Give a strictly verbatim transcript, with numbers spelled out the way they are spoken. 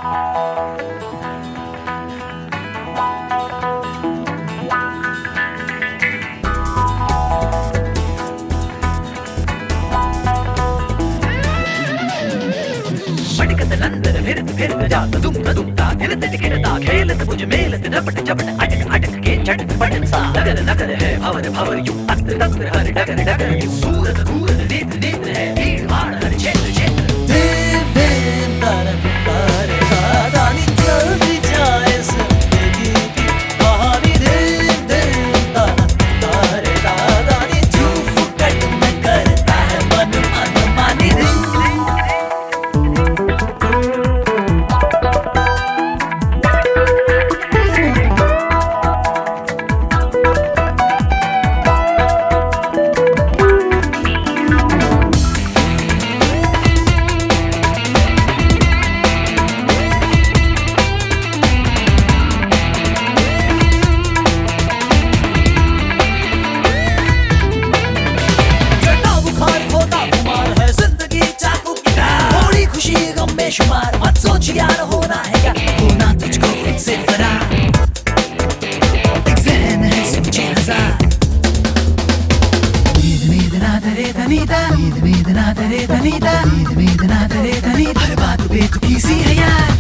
पटकत नंदन फिरत फिरत जात दुमता दुमता हिलत टिकटता खेलत मुझ मेलत झपट झपट अटक अटक के झटक पटक सा नगर नगर है भवर भवर यू अस्त्र तंत्र हर डगर डगर यू सूरत सूरत नेत्र नेत्र है भीड़ भाड़ हर क्षेत्र क्षेत्र दिन दिन तारन तारे दादानी चलती जाए जिंदगी की कहानी दिन दिन तारन तारे दादानी तू फुकट में करता है मन मनमानी दिन शुमार मत सोच यार होना है क्या होना तुझको खुद से फरार एक ज़हन है समझे हजार नींद नींद ना धरे धनीता नींद नींद ना धरे धनीता नींद नींद ना धरे धनीता हर बात बेतुकी सी है यार